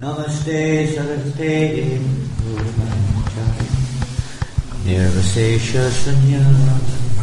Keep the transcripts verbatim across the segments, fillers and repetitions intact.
Namaste Saraswati Nirvasesha Sanyana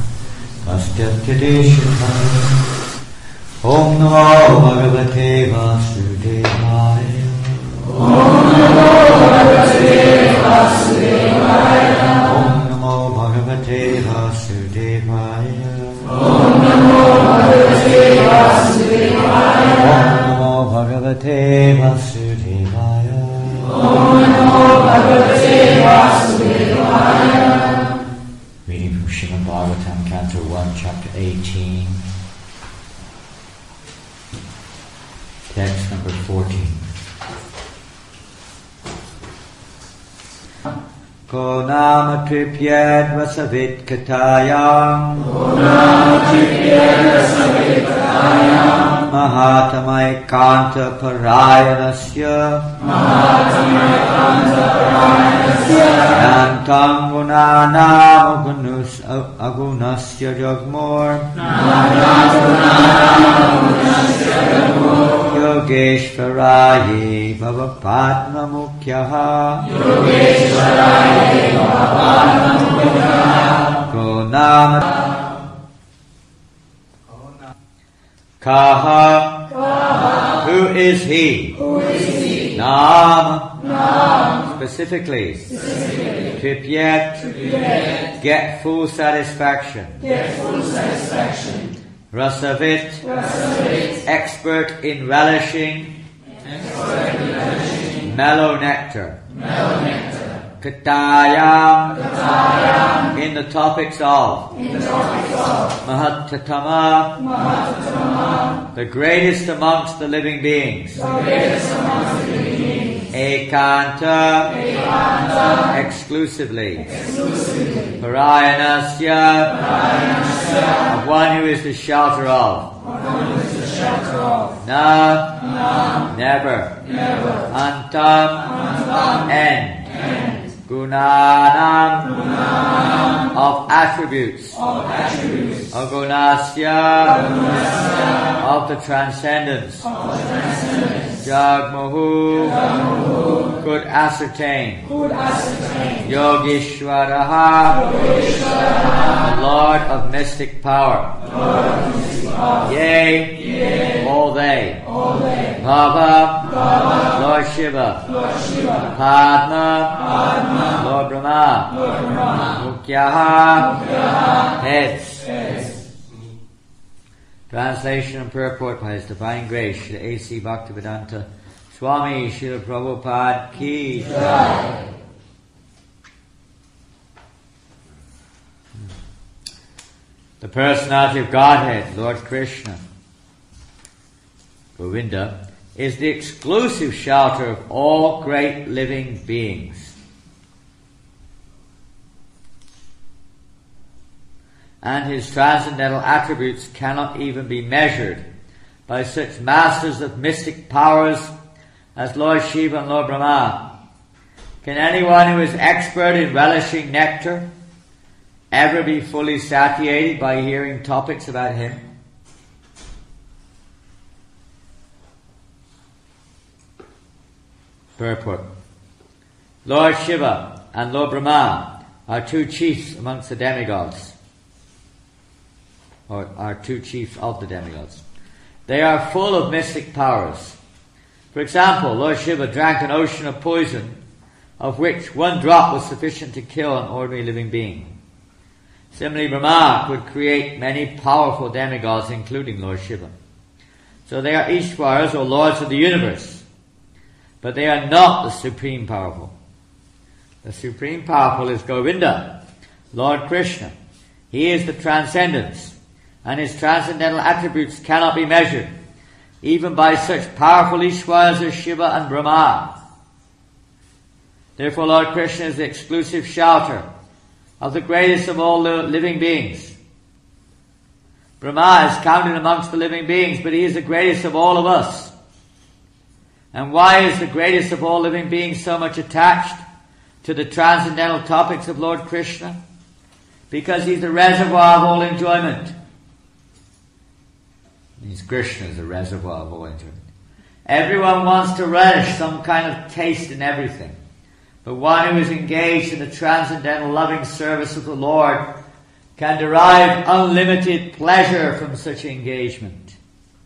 Vastyatadeshana Om Namo Bhagavate Vasudevaya Om Namo Bhagavate Vasudevaya Om Namo Bhagavate Vasudevaya Om Namo Bhagavate Vasudevaya Om Namo Bhagavate Vasudevaya Om Namo Bhagavate Vasudevaya. Reading from Srimad Bhagavatam, Canto one, Chapter eighteen, text number fourteen. Ko nama tripyad vasavit katayam Ko nama tripyad vasavit katayam Mahatamai kanta parayanasya Mahatamai kanta parayanasya Nantam gunanam agunus agunasya jagmor Nantam gunanam agunasya jagmor Yogeshvaraye bhavapadma mukhyaha Yogeshvaraye bhavapadma mukhyaha Gonama Kaha, Kaha. Who is he? Who is he? Nam, Nam. Specifically, Specifically. Tripyat, Tripyat. Get full satisfaction. Get full satisfaction. Rasavit, Rasavit. Expert in relishing, Expert in relishing. Mellow nectar. Mellow nectar. Katayam, Katayam. in the topics of, in the topics of Mahattatama, Mahattatama, the greatest amongst the living beings. the greatest amongst the living beings. Ekanta, Ekanta. exclusively. Exclusively. Parayanasya, Parayanasya. of one who is the shelter of. One who is the shelter of. Na, Na. never. Never. Antam, Antam. end. End. Gunanam, Gunanam. of attributes. Of attributes. Agunasya, Agunasya. of the transcendence. Of the transcendence. Jagmohu, Jagmohu. could ascertain. Could ascertain. Yogeshwaraha, Yogeshwaraha. the Lord of mystic power. Lord of mystic power. Yea, Yea. all they. All they. Bhava, Bhava. Lord Shiva. Lord Shiva. Padma, Padma. Lord Brahma. Lord Brahma. Mukhyaha, Mukhyaha. heads. Heads. Translation and purport by His Divine Grace, Srila A C Bhaktivedanta Swami Srila Prabhupada Ki Jai. The personality of Godhead, Lord Krishna, Govinda, is the exclusive shelter of all great living beings. And his transcendental attributes cannot even be measured by such masters of mystic powers as Lord Shiva and Lord Brahma. Can anyone who is expert in relishing nectar ever be fully satiated by hearing topics about him? Purport. Lord Shiva and Lord Brahma are two chiefs amongst the demigods, or are two chiefs of the demigods. They are full of mystic powers. For example, Lord Shiva drank an ocean of poison, of which one drop was sufficient to kill an ordinary living being. Similarly, Brahma could create many powerful demigods, including Lord Shiva. So they are Ishwaras, or lords of the universe. But they are not the supreme powerful. The supreme powerful is Govinda, Lord Krishna. He is the transcendence, and his transcendental attributes cannot be measured, even by such powerful Ishwaras as Shiva and Brahma. Therefore, Lord Krishna is the exclusive shelter of the greatest of all living beings. Brahma is counted amongst the living beings, but he is the greatest of all of us. And why is the greatest of all living beings so much attached to the transcendental topics of Lord Krishna? Because he's the reservoir of all enjoyment. He's Krishna is the reservoir of all enjoyment. Everyone wants to relish some kind of taste in everything. But one who is engaged in the transcendental loving service of the Lord can derive unlimited pleasure from such engagement.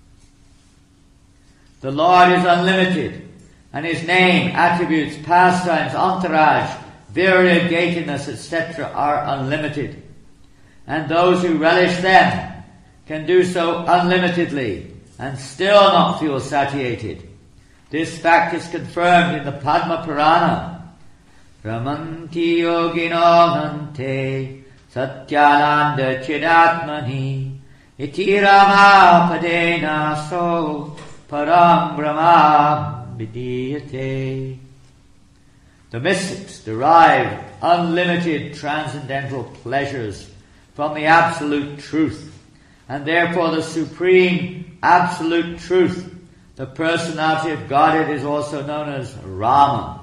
The Lord is unlimited, and His name, attributes, pastimes, entourage, variegatedness, et cetera are unlimited. And those who relish them can do so unlimitedly and still not feel satiated. This fact is confirmed in the Padma Purana. Ramanti yogino nante satyananda chidatmani iti rama padena so param brahma vidiyate. The mystics derive unlimited transcendental pleasures from the absolute truth, and therefore the supreme absolute truth, the personality of Godhead, is also known as Rama.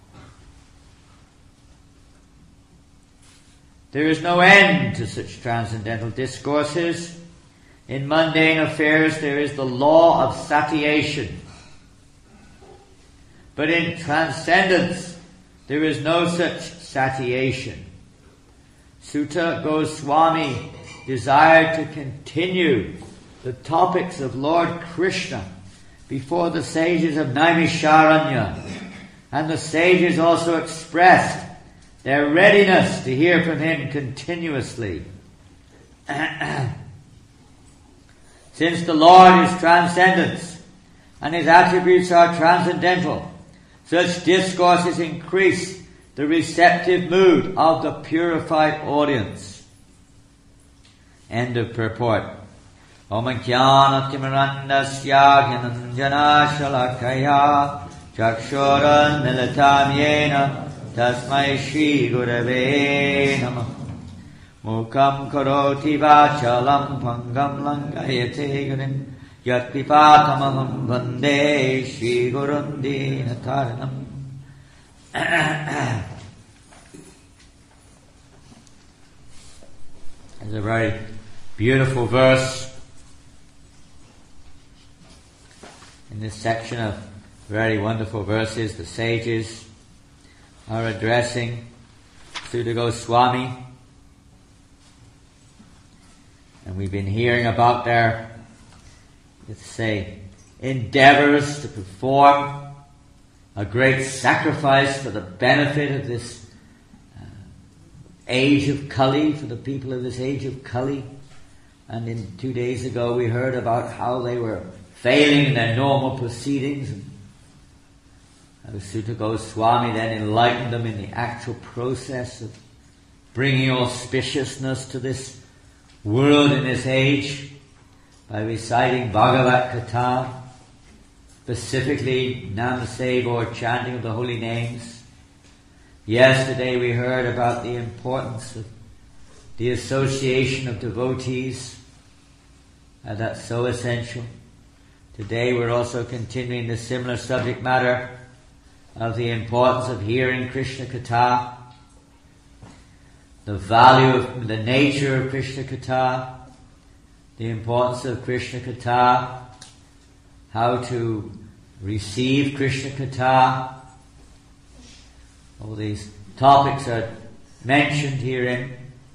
There is no end to such transcendental discourses. In mundane affairs there is the law of satiation. But in transcendence there is no such satiation. Sutta Goswami desired to continue the topics of Lord Krishna before the sages of Naimisharanya, and the sages also expressed their readiness to hear from him continuously. Since the Lord is transcendence and His attributes are transcendental, such discourses increase the receptive mood of the purified audience. End of purport. Om Jnana Timirandasya Jnananjana Shalakaya Chakshura Militam Yena Tasmai Shri Gurave Namah. Mukam Karoti Vachalam Pangam Lankayate Gurim Yat Pipatamaham Vande Shri Gurundina Taranam. There's a very beautiful verse in this section of very wonderful verses. The sages are addressing Sutta Goswami, and we've been hearing about their, let's say, endeavors to perform a great sacrifice for the benefit of this uh, age of Kali, for the people of this age of Kali. And in two days ago we heard about how they were failing in their normal proceedings, and how Sutta Goswami then enlightened them in the actual process of bringing auspiciousness to this world in this age by reciting Bhagavat Katha, specifically Namasev, or chanting of the holy names. Yesterday we heard about the importance of the association of devotees, and that's so essential. Today we're also continuing the similar subject matter of the importance of hearing Krishna Katha, the value of the nature of Krishna Katha, the importance of Krishna Katha, how to receive Krishna Katha. All these topics are mentioned herein.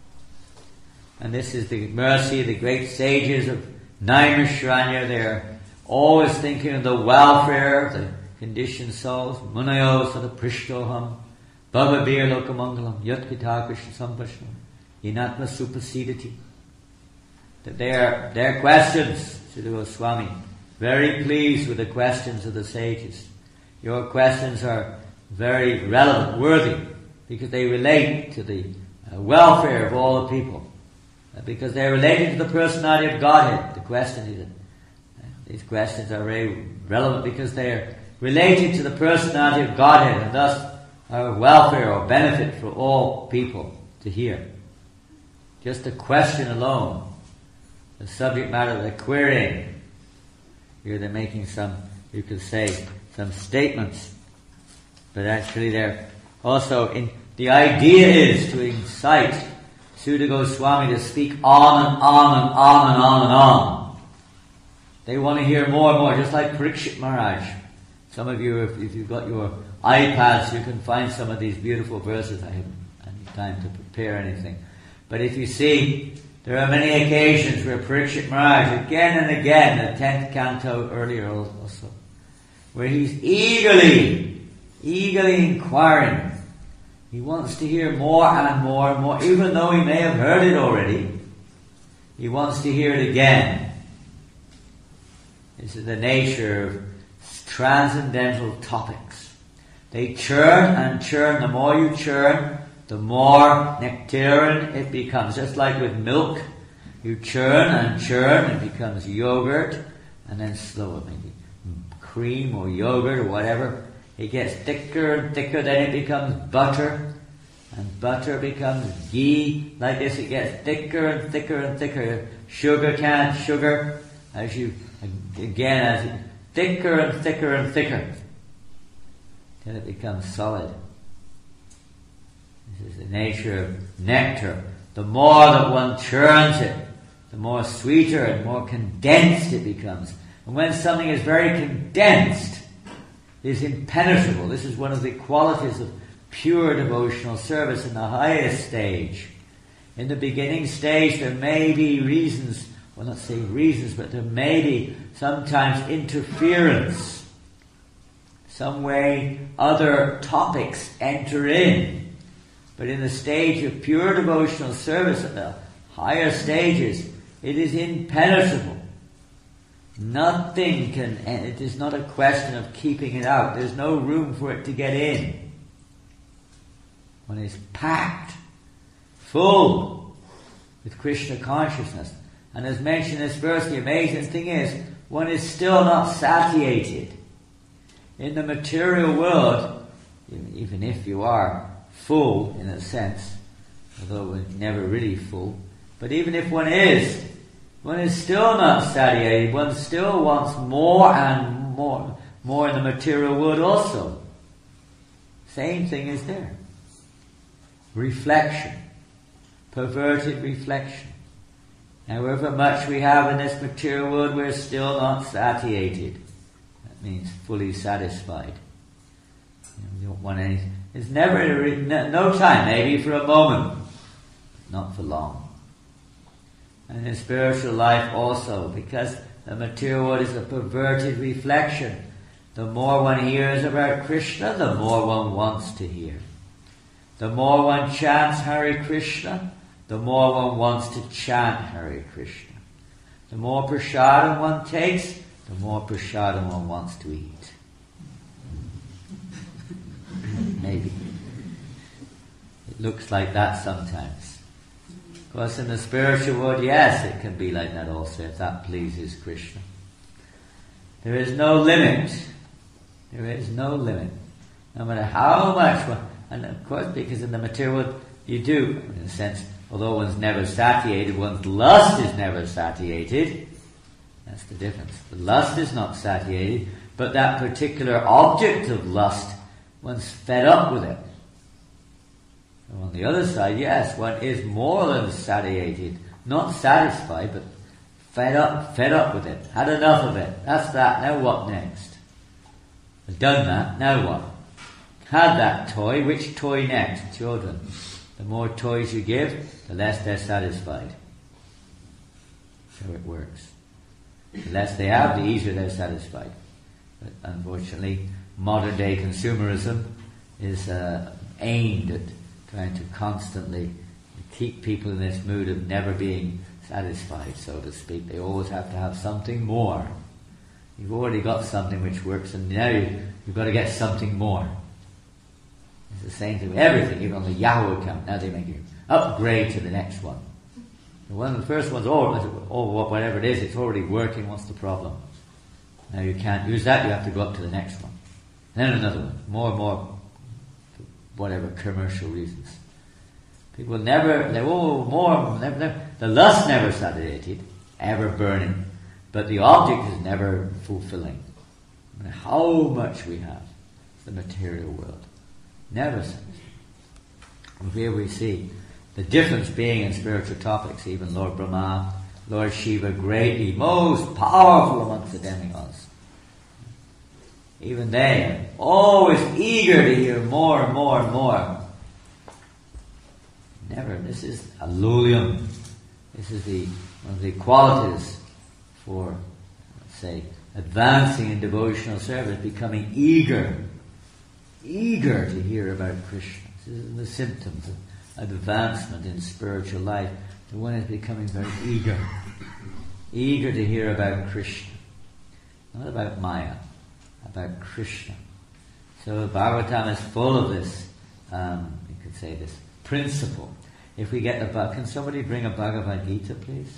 And this is the mercy of the great sages of Naimisharanya. They're always thinking of the welfare of the conditioned souls. Munayos sada prishtoham bhavabir lokamangalam yatkita krishna sampashna inatma supasidati. That their, their questions, Sutta Goswami, very pleased with the questions of the sages. Your questions are very relevant, worthy, because they relate to the uh, welfare of all the people. Uh, because they're related to the personality of Godhead. The question is, uh, these questions are very relevant because they're related to the personality of Godhead, and thus are welfare or benefit for all people to hear. Just the question alone, the subject matter they're querying. Here they're making some, you could say, some statements, but actually they're also in. The idea is to incite Sutta Goswami to speak on and on and on and on and on They want to hear more and more, just like Parikshit Maharaj. Some of you, if, if you've got your iPads, you can find some of these beautiful verses. I haven't had time to prepare anything. But if you see, there are many occasions where Parikshit Maharaj, again and again, the tenth canto earlier also, where he's eagerly, eagerly inquiring. He wants to hear more and more and more, even though he may have heard it already. He wants to hear it again. This is the nature of transcendental topics. They churn and churn. The more you churn, the more nectarine it becomes. Just like with milk, you churn and churn, it becomes yogurt, and then slower, maybe cream or yogurt or whatever. It gets thicker and thicker, then it becomes butter, and butter becomes ghee. Like this, it gets thicker and thicker and thicker. Sugar can, sugar, as you, again, as it, thicker and thicker and thicker, till it becomes solid. This is the nature of nectar. The more that one churns it, the more sweeter and more condensed it becomes. And when something is very condensed, it is impenetrable. This is one of the qualities of pure devotional service in the highest stage. In the beginning stage, there may be reasons, well, not say reasons, but there may be sometimes interference. Some way other topics enter in. But in the stage of pure devotional service, at the higher stages, it is impenetrable. Nothing can, it is not a question of keeping it out. There's no room for it to get in. One is packed, full with Krishna consciousness. And as mentioned in this verse, the amazing thing is, one is still not satiated. In the material world, even if you are full in a sense, although we're never really full, but even if one is, one is still not satiated. One still wants more and more, more in the material world also. Same thing is there. Reflection. Perverted reflection. However much we have in this material world, we're still not satiated. That means fully satisfied. You know, we don't want anything. It's never, no time, maybe for a moment, not for long. And in spiritual life also, because the material world is a perverted reflection. The more one hears about Krishna, the more one wants to hear. The more one chants Hare Krishna, the more one wants to chant Hare Krishna. The more prasadam one takes, the more prasadam one wants to eat. Maybe. It looks like that sometimes. Of course, in the spiritual world, yes, it can be like that also, if that pleases Krishna. There is no limit. There is no limit. No matter how much one, and of course, because in the material world, you do, in a sense, although one's never satiated, one's lust is never satiated. That's the difference. The lust is not satiated, but that particular object of lust, one's fed up with it. On the other side, yes, one is more than satiated, not satisfied, but fed up, fed up with it, had enough of it. That's that. Now what next? I've done that. Now what? Had that toy. Which toy next? Children. The more toys you give, the less they're satisfied. So it works. The less they have, the easier they're satisfied. But unfortunately, modern day consumerism is uh, aimed at trying to constantly keep people in this mood of never being satisfied, so to speak. They always have to have something more. You've already got something which works, and now you've got to get something more. It's the same thing with everything, even on the Yahoo account. Now they make you upgrade to the next one. The one, the first one's, oh, oh, whatever it is, it's already working, what's the problem? Now you can't use that, you have to go up to the next one. Then another one, more and more, whatever commercial reasons. People never, they oh more, never, never, the lust never satiated, ever burning, but the object is never fulfilling. No matter how much we have, the material world, never satisfied. And here we see the difference being in spiritual topics. Even Lord Brahma Lord Shiva greatly, most powerful amongst the demigods. Even they are always eager to hear more and more and more. Never. This is alulium. This is the one of the qualities for, let's say, advancing in devotional service, becoming eager, eager to hear about Krishna. This is the symptoms of advancement in spiritual life. The one is becoming very eager, eager to hear about Krishna, not about Maya, about Krishna. So Bhagavatam is full of this, um, you could say this principle. If we get the Bhagavad, can somebody bring a Bhagavad Gita, please?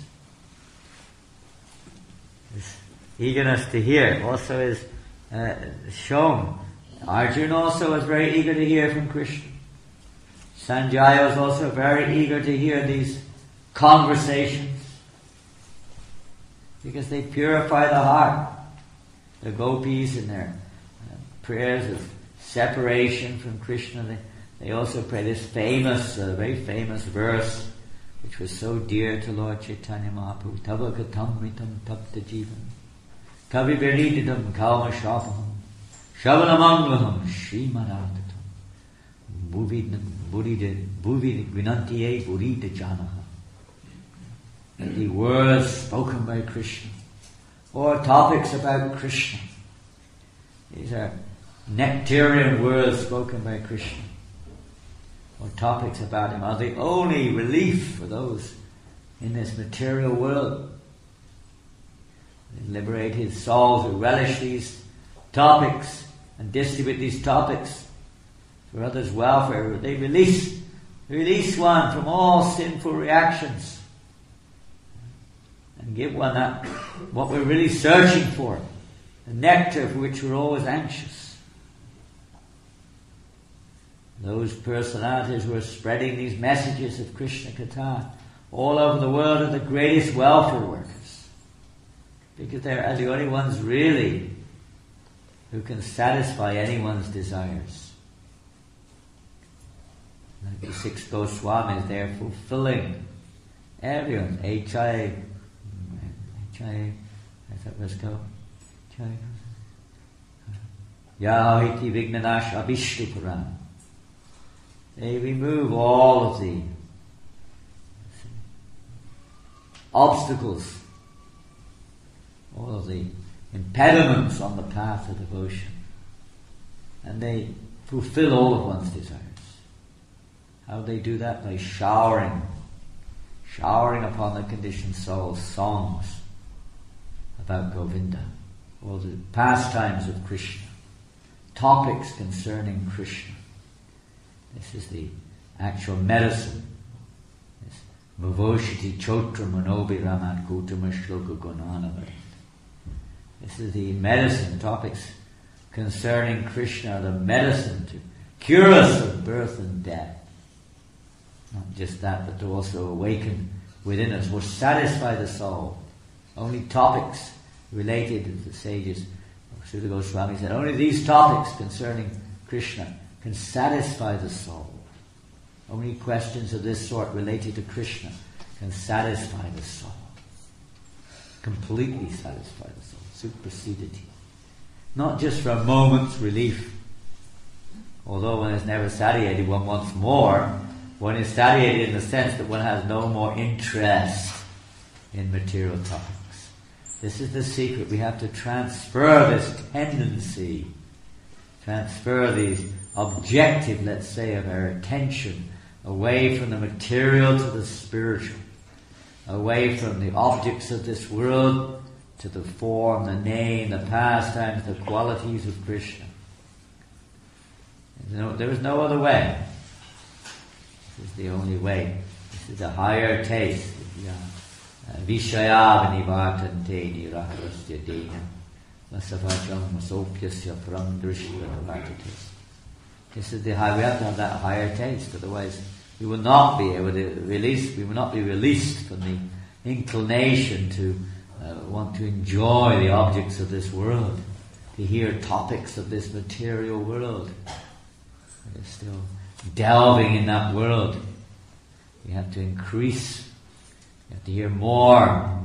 This eagerness to hear also is uh, shown. Arjuna also was very eager to hear from Krishna. Sanjaya was also very eager to hear these conversations because they purify the heart. The gopis in their uh, prayers of separation from Krishna, they, they also pray this famous, uh, very famous verse which was so dear to Lord Chaitanya Mahaprabhu. Tava katam ritam tapta jivan kavi virididam kalma shapaham shavanamanglaham srimadadatam bhuvi vinantiye burita janaha. The words spoken by Krishna or topics about Krishna. These are nectarian words spoken by Krishna or topics about him are the only relief for those in this material world. They liberate his souls who relish these topics and distribute these topics for others' welfare. They release, release one from all sinful reactions and give one that what we're really searching for, the nectar for which we're always anxious. Those personalities who are spreading these messages of Krishna Katha all over the world are the greatest welfare workers, because they're the only ones really who can satisfy anyone's desires. Like the six Goswamis, they're fulfilling everyone's H I A. H I A, I thought let's go. Yahiti Vignanash Abhishtupuran. They remove all of the obstacles, all of the impediments on the path of devotion, and they fulfill all of one's desires. How do they do that? By showering, showering upon the conditioned soul songs about Govinda, all the pastimes of Krishna, topics concerning Krishna. This is the actual medicine. This Mavoshiti Chotra Manobi Ramat Gautama Shloka Gunanavat. This is the medicine, topics concerning Krishna, the medicine to cure us of birth and death. Not just that, but to also awaken within us, or satisfy the soul. Only topics related to the sages. Srila Goswami said, only these topics concerning Krishna can satisfy the soul. Only questions of this sort related to Krishna can satisfy the soul. Completely satisfy the soul. Supersedity. Not just for a moment's relief. Although one is never satiated, one wants more. One is satiated in the sense that one has no more interest in material topics. This is the secret. We have to transfer this tendency, transfer these objective, let's say, of our attention away from the material to the spiritual, away from the objects of this world to the form, the name, the pastimes, the qualities of Krishna. No, there is no other way. This is the only way. This is a higher taste. Vishaya vanivartante nirahrasya dena vasavajam masopyasya param drishya. This is the high, we have to have that higher taste, otherwise we will not be able to release, we will not be released from the inclination to uh, want to enjoy the objects of this world, to hear topics of this material world. We're still delving in that world. We have to increase, we have to hear more,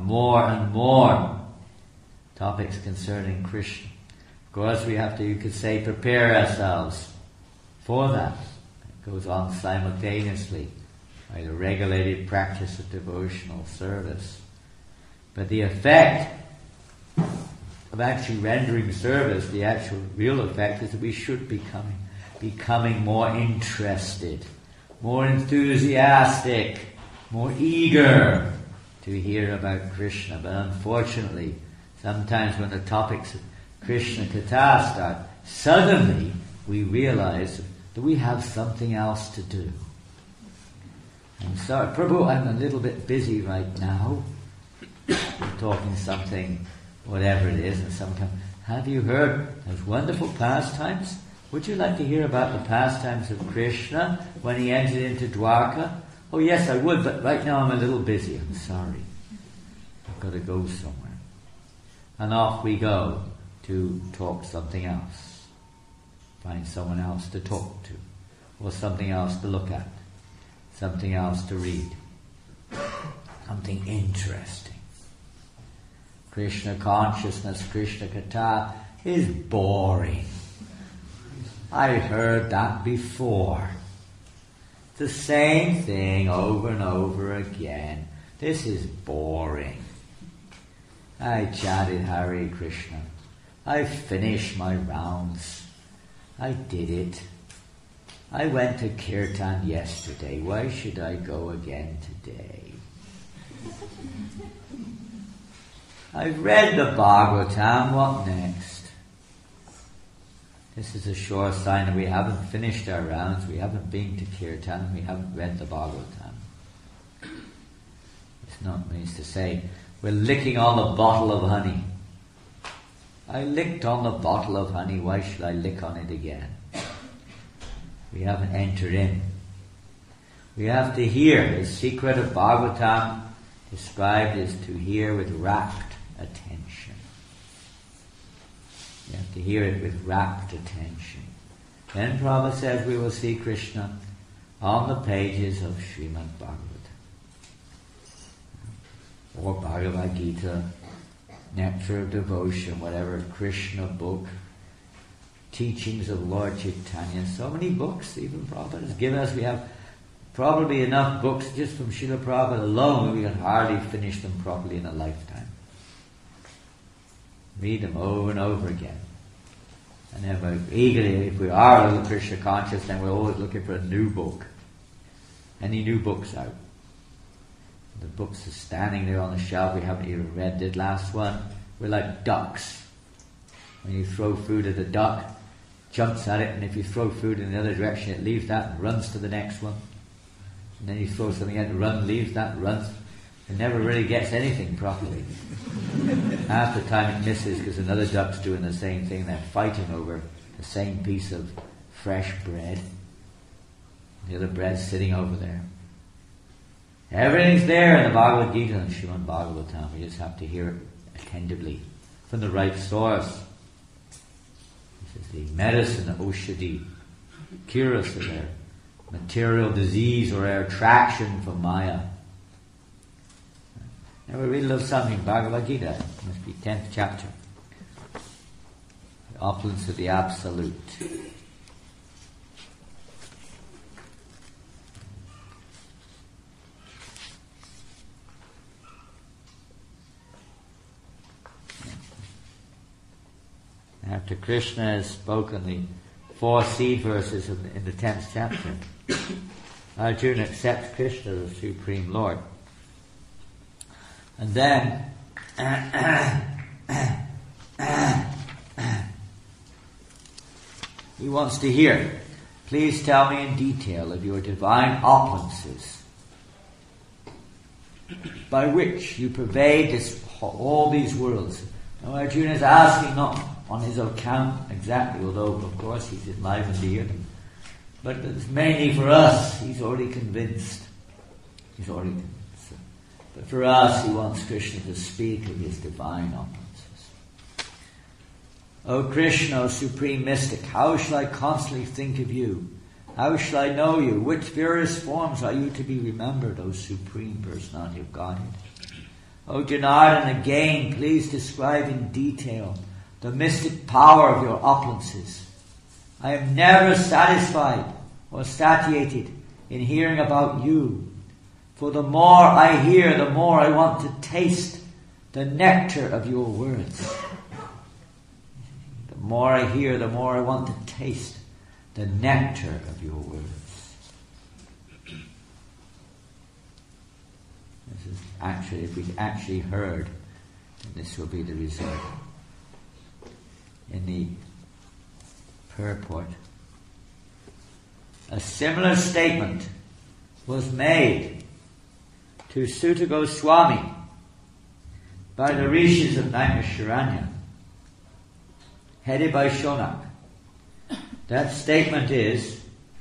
more and more topics concerning Krishna. Of course, we have to, you could say, prepare ourselves for that. It goes on simultaneously by the regulated practice of devotional service. But the effect of actually rendering service, the actual real effect, is that we should be becoming, becoming more interested, more enthusiastic, more eager to hear about Krishna. But unfortunately, sometimes when the topics of Krishna Katha start, suddenly we realize that we have something else to do. I'm sorry, Prabhu, I'm a little bit busy right now. I'm talking something, whatever it is, and some come, have you heard those wonderful pastimes? Would you like to hear about the pastimes of Krishna when he entered into Dwarka? Oh yes, I would, but right now I'm a little busy. I'm sorry. I've got to go somewhere. And off we go to talk something else. Find someone else to talk to. Or something else to look at. Something else to read. Something interesting. Krishna consciousness, Krishna Katha is boring. I heard that before. The same thing over and over again. This is boring. I chanted Hare Krishna. I finished my rounds. I did it. I went to Kirtan yesterday. Why should I go again today? I've read the Bhagavatam. What next? This is a sure sign that we haven't finished our rounds. We haven't been to Kirtan. We haven't read the Bhagavatam. It's not means to say we're licking on the bottle of honey. I licked on the bottle of honey. Why should I lick on it again? We haven't entered in. We have to hear. The secret of Bhagavatam described is to hear with rapt attention. You have to hear it with rapt attention. Then Prabhupada says we will see Krishna on the pages of Srimad Bhagavatam. Or Bhagavad Gita, Nectar of Devotion, whatever, Krishna book, teachings of Lord Chaitanya. So many books even Prabhupada has given us. We have probably enough books just from Srila Prabhupada alone. We can hardly finish them properly in a lifetime. Read them over and over again. And then we're eagerly, if we are a little Krishna conscious, then we're always looking for a new book. Any new books out. The books are standing there on the shelf, we haven't even read the last one. We're like ducks. When you throw food at a duck, jumps at it, and if you throw food in the other direction, it leaves that and runs to the next one. And then you throw something at it, run, leaves that, runs. It never really gets anything properly. Half the time it misses because another duck's doing the same thing. They're fighting over the same piece of fresh bread. The other bread's sitting over there. Everything's there in the Bhagavad Gita and Srimad Bhagavatam. We just have to hear it attentively from the right source. This is the medicine of Oshadi. Cure us of their material disease or our attraction from Maya. Now we really love something, Bhagavad Gita. It must be tenth chapter. The opulence of the Absolute. After Krishna has spoken the four seed verses in the, in the tenth chapter, Arjuna accepts Krishna as the Supreme Lord. And then he wants to hear, please tell me in detail of your divine opulences by which you pervade this, all these worlds. Now Arjuna is asking not on his account exactly, although of course he's enlivened to hear them. But it's mainly for us. He's already convinced. He's already convinced. But for us, he wants Krishna to speak of his divine opulences. O Krishna, O Supreme Mystic, how shall I constantly think of you? How shall I know you? Which various forms are you to be remembered, O Supreme Personality of Godhead? O Janardhan, again, please describe in detail the mystic power of your opulences. I am never satisfied or satiated in hearing about you, for the more I hear, the more I want to taste the nectar of your words. The more I hear, the more I want to taste the nectar of your words. This is actually, if we actually heard, then this will be the result. In the purport, a similar statement was made to Sutta Goswami by the rishis of Naimisharanya, headed by Shonak. That statement is,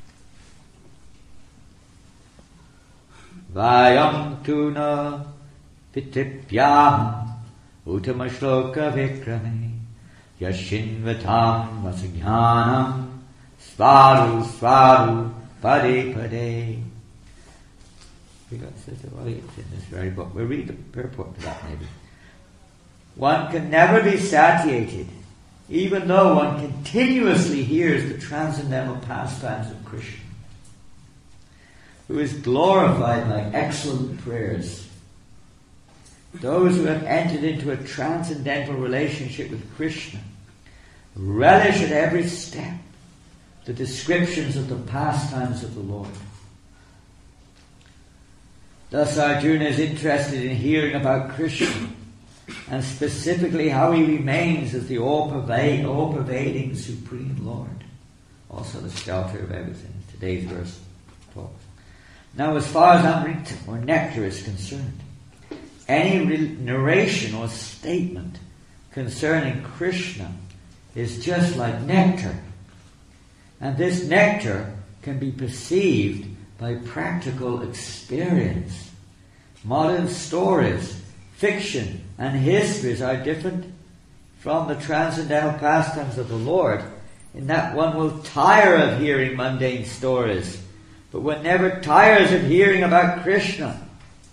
Vayam tuna pitipyam utama shloka vikrame yashinvatam vasajnanam svadu svadu pade pade. We got Sister Williams in this very book. We'll read the purport to that maybe. One can never be satiated, even though one continuously hears the transcendental pastimes of Krishna, who is glorified by excellent prayers. Those who have entered into a transcendental relationship with Krishna relish at every step the descriptions of the pastimes of the Lord. Thus Arjuna is interested in hearing about Krishna, and specifically how he remains as the all-pervading, all-pervading Supreme Lord, also the shelter of everything. Today's verse talks. Now, as far as Amrita or nectar is concerned, any re- narration or statement concerning Krishna is just like nectar, and this nectar can be perceived by practical experience. Modern stories, fiction, and histories are different from the transcendental pastimes of the Lord, in that one will tire of hearing mundane stories, but one never tires of hearing about Krishna.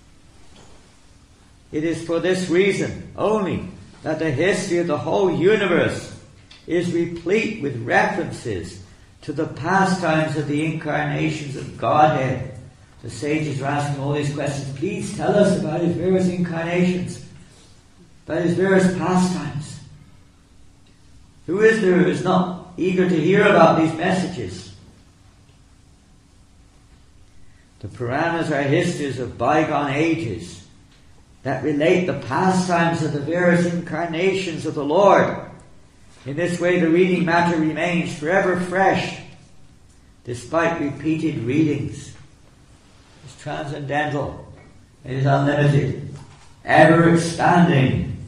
It is for this reason only that the history of the whole universe is replete with references to the pastimes of the incarnations of Godhead. The sages are asking all these questions. Please tell us about his various incarnations, about his various pastimes. Who is there who is not eager to hear about these messages? The Puranas are histories of bygone ages that relate the pastimes of the various incarnations of the Lord. In this way, the reading matter remains forever fresh, despite repeated readings. It's transcendental. It is unlimited, ever expanding.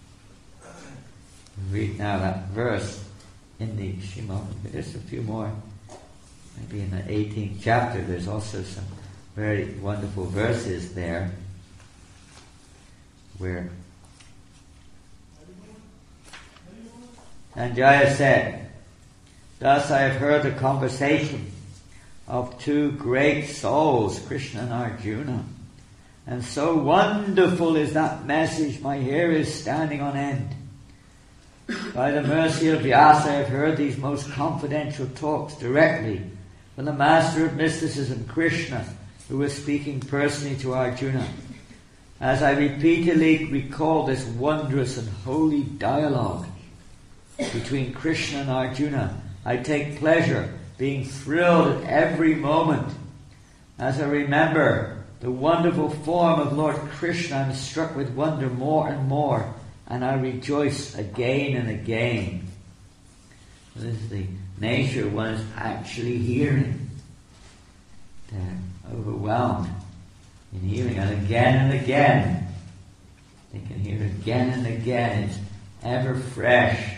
Read now that verse in the Shrimad. There's a few more. Maybe in the eighteenth chapter, there's also some very wonderful verses there where Anjaya said, thus I have heard the conversation of two great souls, Krishna and Arjuna, and so wonderful is that message, my hair is standing on end. By the mercy of Vyasa, I have heard these most confidential talks directly from the master of mysticism, Krishna, who was speaking personally to Arjuna. As I repeatedly recall this wondrous and holy dialogue between Krishna and Arjuna, I take pleasure, being thrilled at every moment. As I remember the wonderful form of Lord Krishna, I am struck with wonder more and more, and I rejoice again and again. This is the nature one is actually hearing. They're overwhelmed in hearing, and again and again. They can hear again and again. It's ever fresh.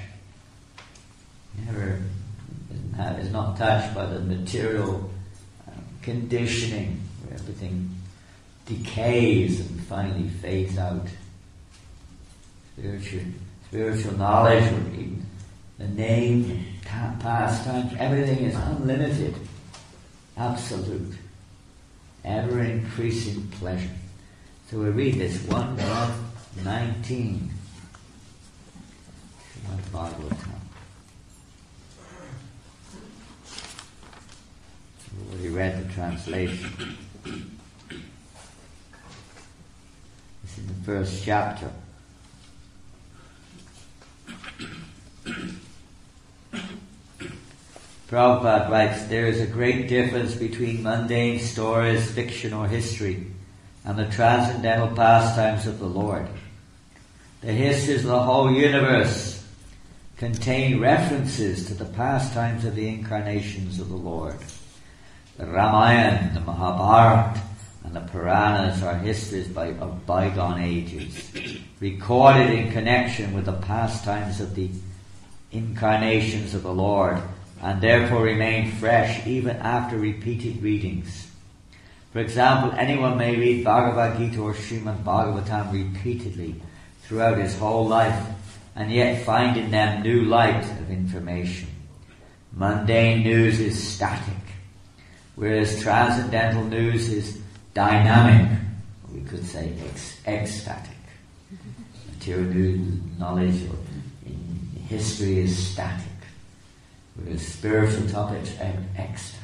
Never is not touched by the material um, conditioning where everything decays and finally fades out. Spiritual, spiritual knowledge, or even the name, pastimes, everything is unlimited, absolute, ever increasing pleasure. So we read this one, one nineteen. Srimad Bhagavatam. We already read the translation. This is the first chapter. Prabhupada writes, there is a great difference between mundane stories, fiction or history, and the transcendental pastimes of the Lord. The histories of the whole universe contain references to the pastimes of the incarnations of the Lord. The Ramayana, the Mahabharata, and the Puranas are histories by, of bygone ages, recorded in connection with the pastimes of the incarnations of the Lord, and therefore remain fresh even after repeated readings. For example, anyone may read Bhagavad Gita or Srimad Bhagavatam repeatedly throughout his whole life, and yet find in them new light of information. Mundane news is static, whereas transcendental news is dynamic, or we could say ex- ecstatic. Material news, knowledge, or in history is static, whereas spiritual topics are ecstatic.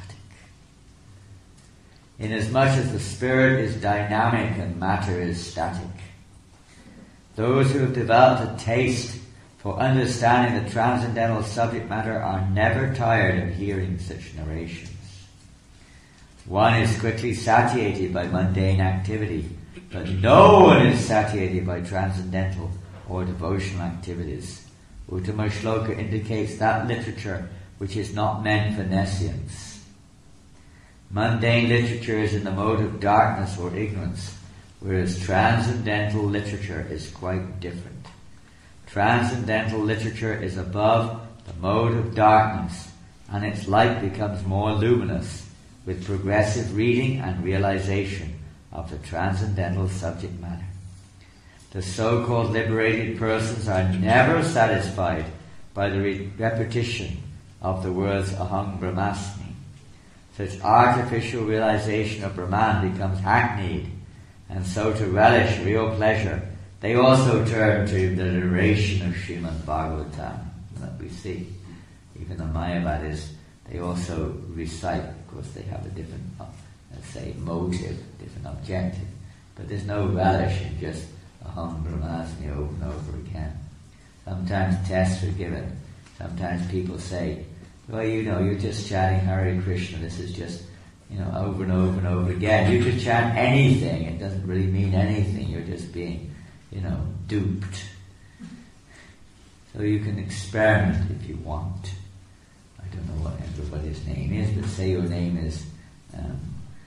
Inasmuch as the spirit is dynamic and matter is static, those who have developed a taste for understanding the transcendental subject matter are never tired of hearing such narrations. One is quickly satiated by mundane activity, but no one is satiated by transcendental or devotional activities. Uttama Shloka indicates that literature which is not meant for nescience. Mundane literature is in the mode of darkness or ignorance, whereas transcendental literature is quite different. Transcendental literature is above the mode of darkness, and its light becomes more luminous with progressive reading and realization of the transcendental subject matter. The so-called liberated persons are never satisfied by the re- repetition of the words Aham Brahmasmi. Such artificial realization of Brahman becomes hackneyed, and so to relish real pleasure, they also turn to the narration of Srimad Bhagavatam that we see. Even the Mayavadis, they also recite. Of course, they have a different, let's say, motive, different objective, but there's no relish in just Aham Brahmasmi over and over again. Sometimes tests are given. Sometimes people say, well, you know, you're just chanting Hare Krishna. This is just, you know, over and over and over again. You could chant anything. It doesn't really mean anything. You're just being, you know, duped. So you can experiment if you want. I don't know what everybody's name is, but say your name is um,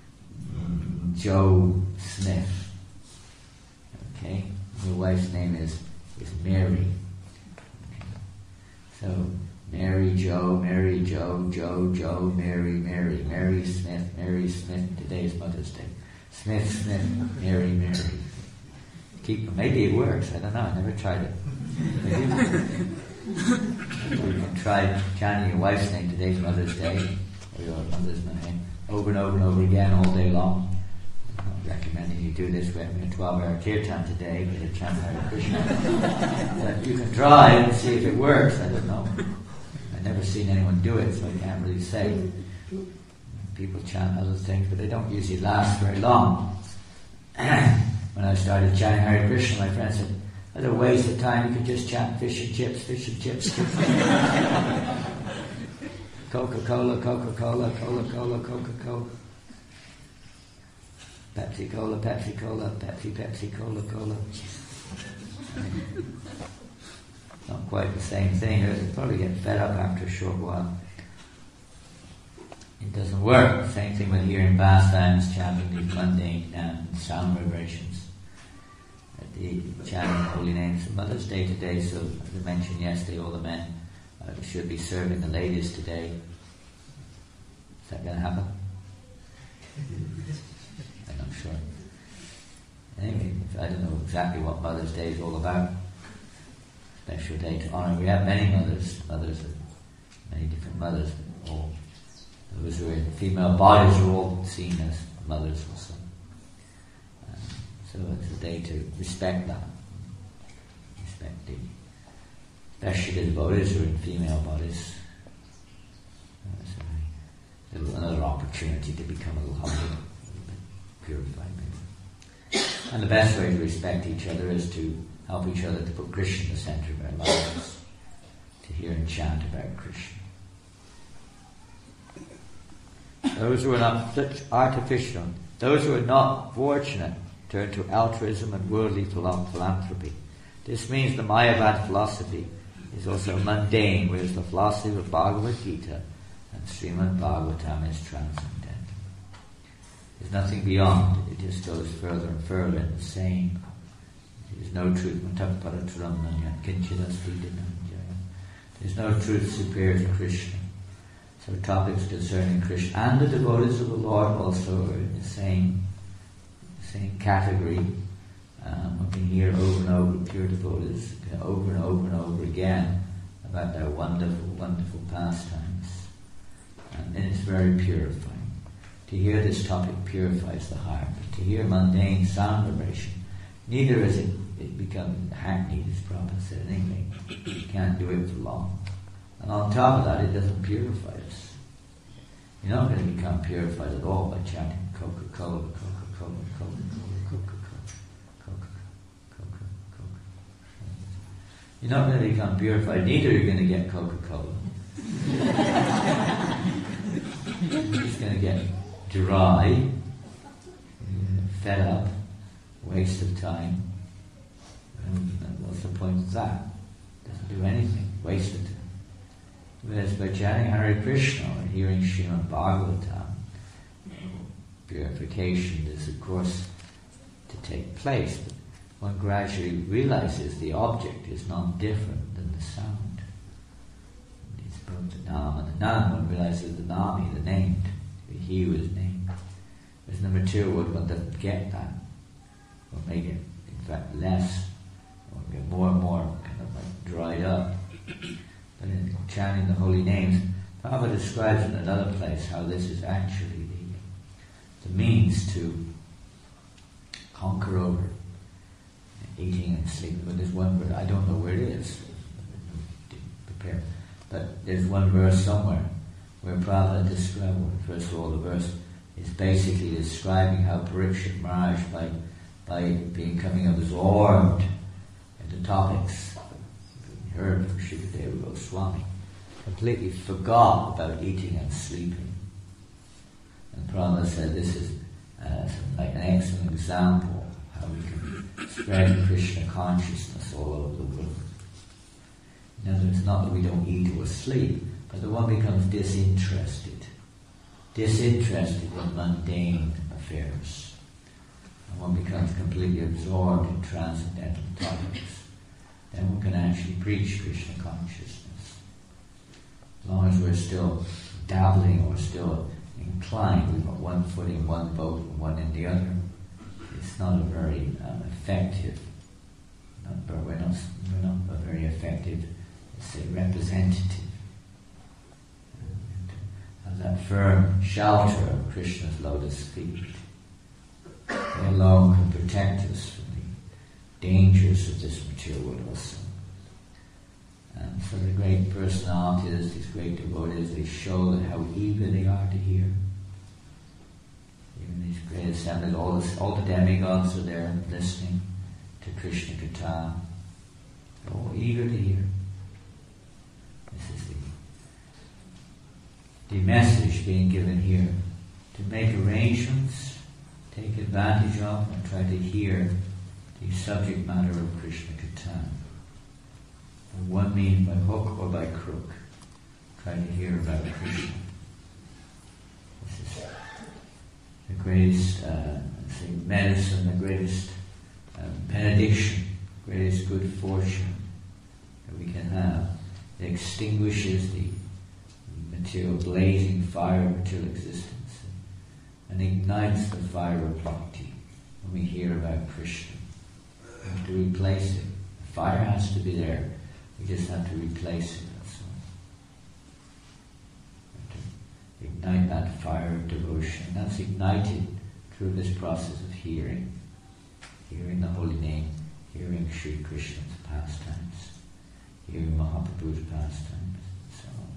Joe Smith. Okay? Your wife's name is, is Mary. Okay. So, Mary Joe, Mary Joe, Joe, Joe, Mary, Mary, Mary Smith, Mary Smith. Today is Mother's Day. Smith, Smith, Mary, Mary. Keep, maybe it works. I don't know. I never tried it. Maybe you can try chanting your wife's name. Today's Mother's Day, or your mother's name, over and over and over again all day long. I'm not recommending you do this. We're having a twelve-hour kirtan today. We're going to chant Hare Krishna. But you can try and see if it works. I don't know. I've never seen anyone do it, so I can't really say. People chant other things, but they don't usually last very long. When I started chanting Hare Krishna, my friend said, "That's a waste of time. You could just chant fish and chips, fish and chips, chips." Coca-Cola, Coca-Cola, Cola-Cola, Coca-Cola. Pepsi-Cola, Pepsi-Cola, Pepsi, Pepsi-Cola, Cola. Not quite the same thing. You'll probably get fed up after a short while. It doesn't work. Same thing with hearing pastimes, chanting these mundane and sound vibrations. At the chanting holy names of Mother's Day today, so as I mentioned yesterday, all the men uh, should be serving the ladies today. Is that going to happen? I'm not sure. Anyway, I don't know exactly what Mother's Day is all about. Special day to honour. We have many mothers, mothers of many different mothers. All those who are in female bodies are all seen as mothers also. Um, so it's a day to respect that, respect the, especially the devotees who are in female bodies. Uh, so another opportunity to become a little humble, a little bit purified maybe. And the best way to respect each other is to help each other to put Krishna in the center of our lives, to hear and chant about Krishna. Those who are not such artificial, those who are not fortunate, turn to altruism and worldly philanthropy. This means the Mayavad philosophy is also mundane, whereas the philosophy of Bhagavad Gita and Srimad Bhagavatam is transcendental. There's nothing beyond it, it just goes further and further in the same. There's no truth. There's no truth superior to Krishna. So topics concerning Krishna and the devotees of the Lord also are in the same, same category. Um, we can hear over and over pure devotees, over and over and over again about their wonderful, wonderful pastimes. And it's very purifying. To hear this topic purifies the heart. But to hear mundane sound vibration, neither is it, it become hackneyed, as Prabhupada said anyway. You can't do it for long. And on top of that, it doesn't purify us. You're not going to become purified at all by chanting Coca-Cola, Coca-Cola, Coca-Cola, Coca-Cola, Coca-Cola, Coca-Cola. You're not going to become purified, neither are you going to get Coca-Cola. You're just going to get dry, fed up, waste of time. And what's the point of that? Doesn't do anything, waste of time. Whereas by chanting Hare Krishna or hearing Srimad Bhagavatam, purification is of course to take place, but one gradually realizes the object is not different than the sound. It's both the Nam and the Nan. One realizes the Nami, the named, the he who is named. Whereas in the material world one doesn't get that. Or make it in fact less, or get more and more kind of like dried up. But in chanting the holy names, Prabhupada describes in another place how this is actually the, the means to conquer over eating and sleeping. But there's one word, I don't know where it is, didn't prepare, but there's one verse somewhere where Prabhupada describes, well, first of all the verse is basically describing how Parikshit Maharaj, by, by becoming absorbed into topics, heard from Shukadeva Goswami, completely forgot about eating and sleeping. And Prabhupada said this is uh, like an excellent example how we can spread Krishna consciousness all over the world. In other words, not that we don't eat or sleep, but that one becomes disinterested, disinterested in mundane affairs. And one becomes completely absorbed in transcendental topics. Then one can actually preach Krishna consciousness. As long as we're still dabbling or still inclined, we've got one foot in one boat and one in the other. It's not a very um, effective, not, we're, not, we're not a very effective, let's say, representative. And have that firm shelter of Krishna's lotus feet. They alone can protect us from the dangers of this material world also. And so the great personalities, these great devotees, they show that how eager they are to hear. Even these great assemblies, all, this, all the demigods are there listening to Krishna Katha. They're all eager to hear. This is the, the message being given here. To make arrangements, take advantage of, and try to hear the subject matter of Krishna Katha. And one means by hook or by crook, try to hear about Krishna. This is the greatest uh, say medicine, the greatest um, benediction, greatest good fortune that we can have. It extinguishes the material, blazing fire of material existence and ignites the fire of bhakti when we hear about Krishna. We have to replace it. The fire has to be there. We just have to replace it. That's all. We have to ignite that fire of devotion. That's ignited through this process of hearing. Hearing the holy name, hearing Sri Krishna's pastimes, hearing Mahaprabhu's pastimes, and so on.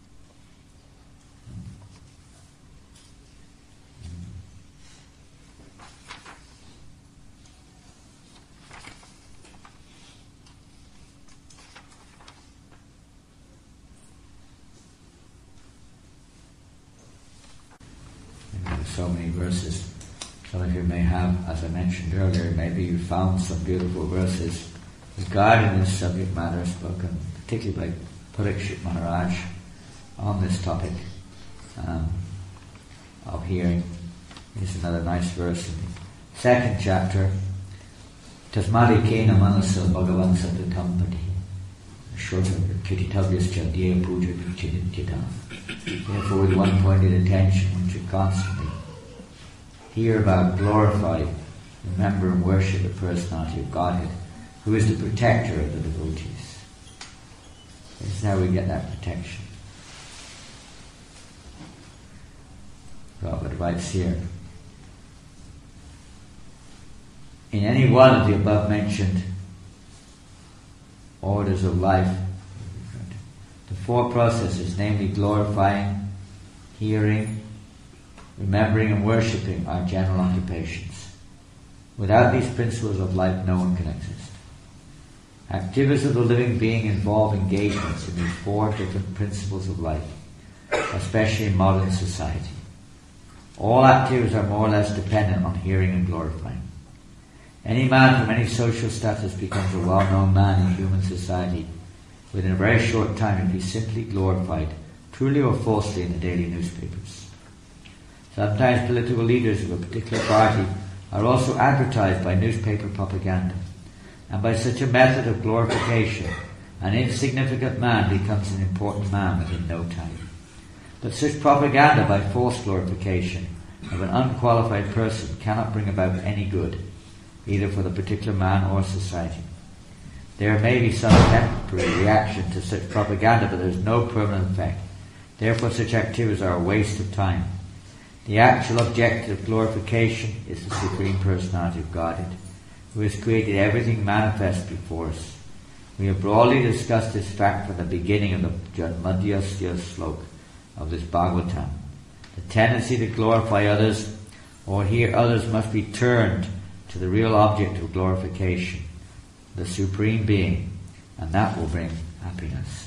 So many verses. Some of you may have, as I mentioned earlier, maybe you found some beautiful verses regarding this subject matter spoken, particularly by Parikshit Maharaj, on this topic um, of hearing. Here's another nice verse in the second chapter. Tasmadi kena manasa bhagavan satatampati shorta kiritavyascha dhyaya puja vichinityata. Therefore, with one pointed attention, one should constantly hear about, glorify, remember and worship the personality of Godhead, who is the protector of the devotees. This is how we get that protection. Prabhupada writes here, in any one of the above mentioned orders of life, the four processes, namely glorifying, hearing, remembering and worshipping, are general occupations. Without these principles of life, no one can exist. Activities of the living being involve engagements in these four different principles of life, especially in modern society. All activities are more or less dependent on hearing and glorifying. Any man from any social status becomes a well-known man in human society within a very short time if he's simply glorified, truly or falsely, in the daily newspapers. Sometimes political leaders of a particular party are also advertised by newspaper propaganda, and by such a method of glorification, an insignificant man becomes an important man within no time. But such propaganda by false glorification of an unqualified person cannot bring about any good, either for the particular man or society. There may be some temporary reaction to such propaganda, but there is no permanent effect. Therefore, such activities are a waste of time. The actual objective of glorification is the Supreme Personality of Godhead, who has created everything manifest before us. We have broadly discussed this fact from the beginning of the Janmadhyasya sloka of this Bhagavatam. The tendency to glorify others or hear others must be turned to the real object of glorification, the Supreme Being, and that will bring happiness.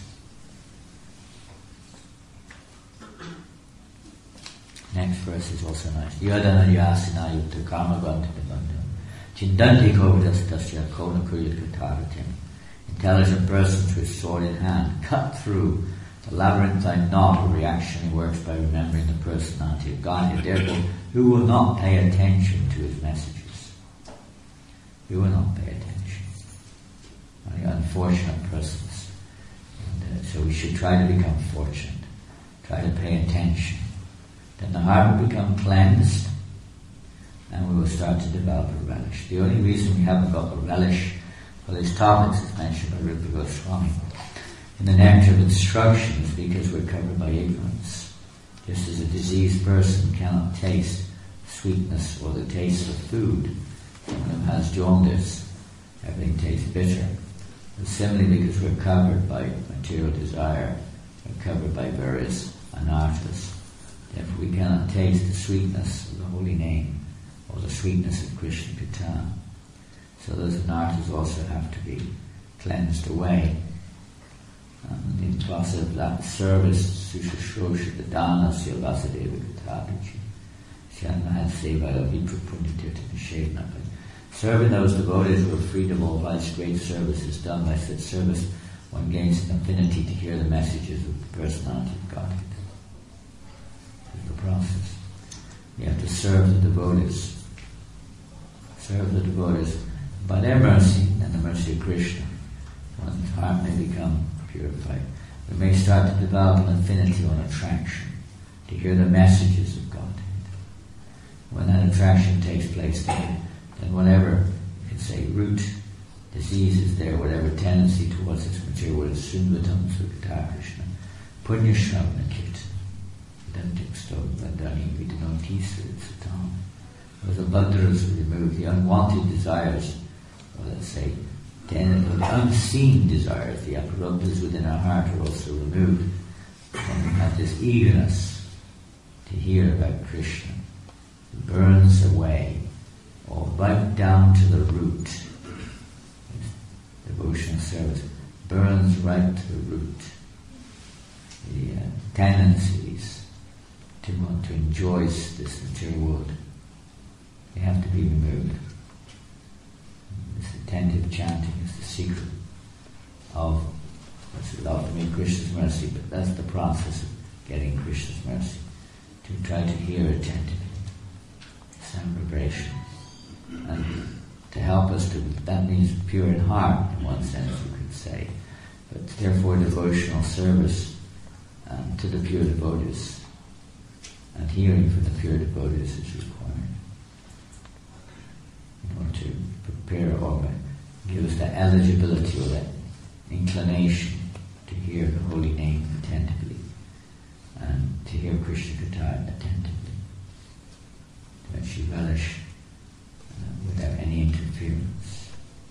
Next verse is also nice. Yadana yasina yutta karma ganta nibandham chindanti kovidastasya kona kuryakataratim. Intelligent persons with sword in hand cut through the labyrinthine knot of reactionary works by remembering the personality of Godhead. Therefore, who will not pay attention to his messages? Who will not pay attention? Only unfortunate persons. And, uh, so we should try to become fortunate. Try to pay attention. Then the heart will become cleansed, and we will start to develop a relish. The only reason we haven't got a relish for these topics is mentioned by Rupa Goswami in the Nectar of Instruction is because we're covered by ignorance. Just as a diseased person cannot taste sweetness or the taste of food, someone who has jaundice, everything tastes bitter. And similarly, because we're covered by material desire, we're covered by various anarthas, therefore we cannot taste the sweetness of the holy name or the sweetness of Krishna Kirtan. So those anarthas also have to be cleansed away. Um, in the process of that service, Sushushosha Dadana Silvasadeva Gatavichi Shanmahad Seva Vipra Punyatirtha Nishedna. Serving those devotees who are freed of all vice, great service is done. By such service, one gains an affinity to hear the messages of the personality of Godhead. This is the process. You have to serve the devotees. Serve the devotees. By their mercy and the mercy of Krishna, one's heart may become purified. We may start to develop an affinity or an attraction to hear the messages of Godhead. When that attraction takes place, then, then whatever, you can say, root disease is there, whatever tendency towards this material, whether it's Sundvatam, Sukata Krishna, Punya Shravana Kirtan, Dantik Stov, Vandani, Vidanotisa, Satam. Those abundance removed, the unwanted desires or let's say, ten, the unseen desires, the aparupas within our heart are also removed. And we have this eagerness to hear about Krishna. It burns away, or right down to the root. Devotional service burns right to the root. The uh, tendencies to want to enjoy this material world, they have to be removed. This attentive chanting is the secret of what's love to meet Krishna's mercy, but that's the process of getting Krishna's mercy, to try to hear attentively some vibration. And to help us to, that means pure in heart, in one sense you could say, but therefore devotional service um, to the pure devotees, and hearing from the pure devotees is required in order to prepare or give us that eligibility or that inclination to hear the holy name attentively and to hear Krishna Katha attentively, to actually relish uh, without any interference.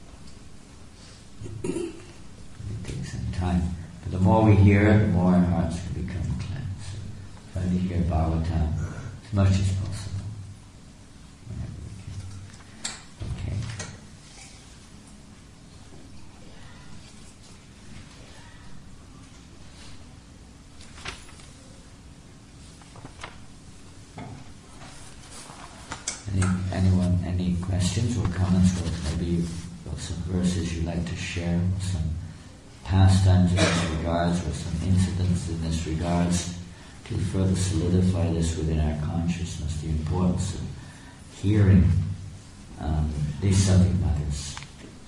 It takes some time, but the more we hear, the more our hearts can become cleansed. So try to hear Bhagavatam as much as possible, whenever we can. Okay. Any, anyone, any questions or comments, or maybe you've got some verses you'd like to share, or some pastimes in this regards, or some incidents in this regards, to further solidify this within our consciousness, the importance of hearing um, these subject matters.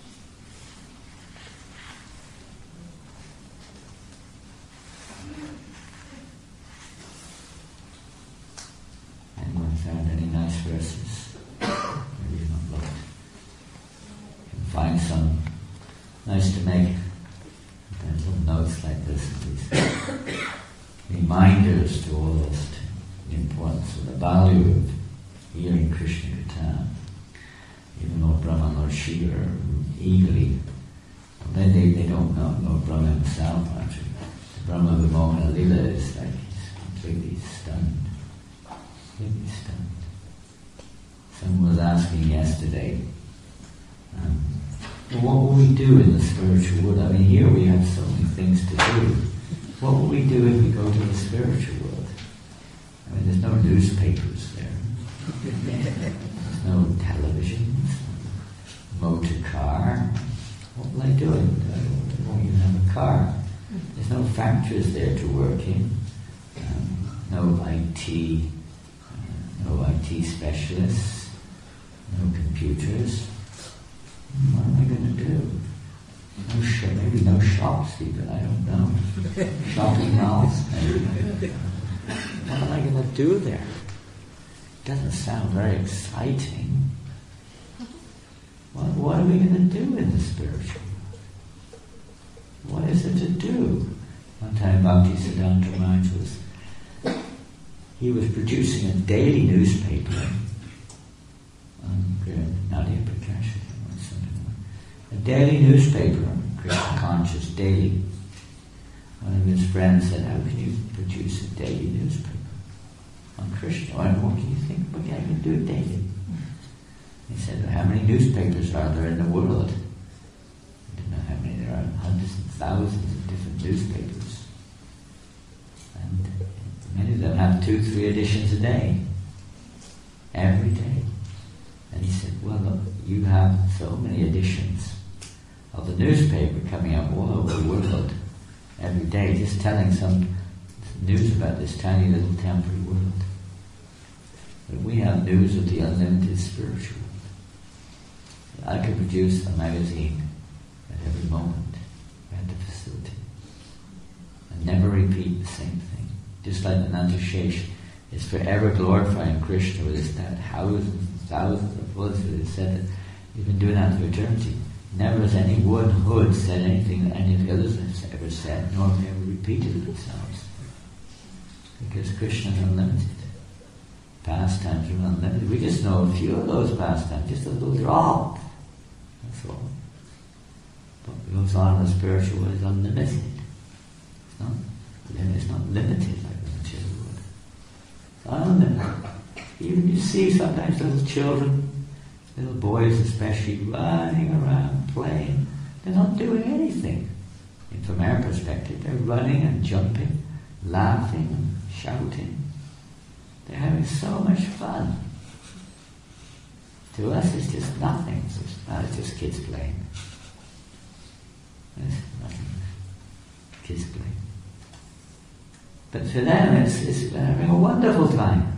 Anyone found any nice verses? Maybe you've not looked. You can find some nice to make. There's little notes like this, these reminders to all of us, to the importance of the value of hearing Krishna Katha. Even Lord Brahma and Lord Shiva are eagerly, they, they, they don't know Lord Brahma himself, actually. The Brahma of the Mohana Lila is like, he's completely stunned. Completely stunned. Someone was asking yesterday, um, well, what will we do in the spiritual world? I mean, here we have so many things to do. What will we do if we go to the spiritual world? I mean, there's no newspapers there. There's no televisions, motor car. What will I do? I won't even have a car. There's no factories there to work in. Um, no I T, uh, no I T specialists, no computers. What am I going to do? No sh- maybe no shops even, I don't know. Shopping malls, maybe. What am I going to do there? Doesn't sound very exciting. What, what are we going to do in the spiritual world? What is it to do? One time Bhaktisiddhanta Maharaj was, he was producing a daily newspaper on Nadia Prakash, or something like that. A daily newspaper, Krishna Conscious Daily. One of his friends said, how can you produce a daily newspaper on Krishna? Or what can you think? What can I can do daily? He said, well, how many newspapers are there in the world? I don't know how many there are, hundreds and thousands of different newspapers. And many of them have two, three editions a day. Every day. And he said, well, look, you have so many editions of the newspaper coming up all over the world every day, just telling some news about this tiny little temporary world. But we have news of the unlimited spiritual. I could produce a magazine at every moment at the facility and never repeat the same thing. Just like the Nantashesh is forever glorifying Krishna with his thousands and thousands of hoods. It is said that he's been doing that for eternity. Never has any one hood said anything that any of the others have ever said, nor have they ever repeated themselves. Because Krishna is unlimited. Pastimes are unlimited. We just know a few of those pastimes, just a little drop. that's all. But what goes on in the spiritual world is unlimited. It's not, it's not limited like the material world. It's unlimited. Even you see sometimes little children, little boys especially, running around, playing. They're not doing anything. And from our perspective, they're running and jumping, laughing and shouting. They're having so much fun. To us, it's just nothing. It's just, oh, it's just kids playing. It's nothing. Kids playing. But for them, it's, it's they're having a wonderful time.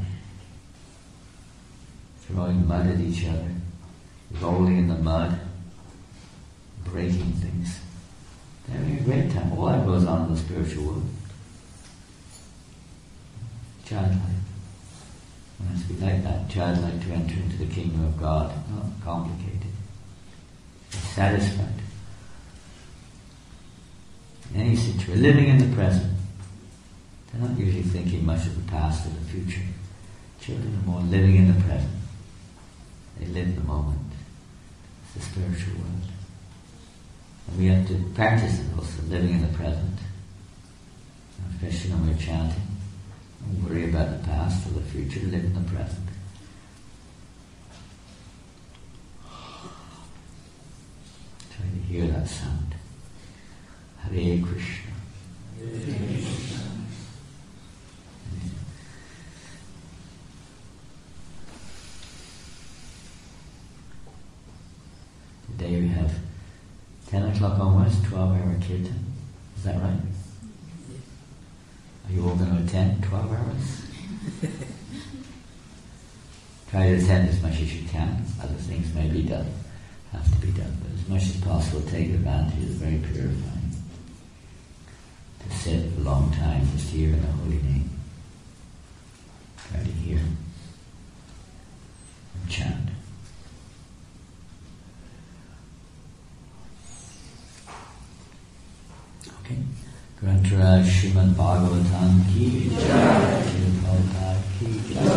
Throwing mud at each other, rolling in the mud, breaking things. They're having a great time. All that goes on in the spiritual world. Childlike. It has to be like that, childlike to enter into the kingdom of God. Not complicated. Satisfied. In any situation, living in the present. They're not usually thinking much of the past or the future. Children are more living in the present. They live the moment. It's the spiritual world. And we have to practice it also, living in the present. Especially when we're chanting. Don't worry about the past or the future, live in the present. Try to hear that sound. Hare Krishna. Hare Krishna. Today we have ten o'clock onwards, twelve hour kirtan. Is that right? Are you all going to attend twelve hours? Try to attend as much as you can. Other things may be done, have to be done, but as much as possible take advantage. It's very purifying. To sit a long time, just hear in the holy name. Try to hear and chant. Okay. Grantaraj Srimad Bhagavatam ki jai, Srila Prabhupada ki jai.